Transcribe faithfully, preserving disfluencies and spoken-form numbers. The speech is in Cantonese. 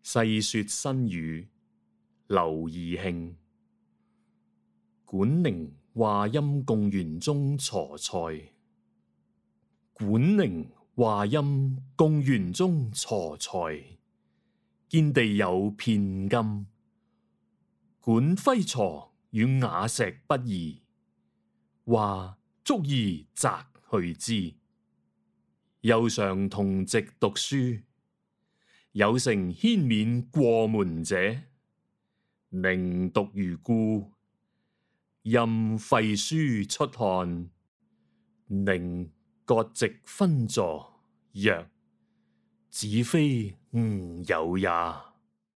細說新語，劉義慶。管寧話音共園中嵯賽。管寧話音共園中嵯賽。見地有片金。管揮嵯與瓦石不異。話足以擲去之。又常同席讀書。有乘軒冕過門者，寧獨如故。任廢書出看，寧割席分坐，曰：子非吾有也。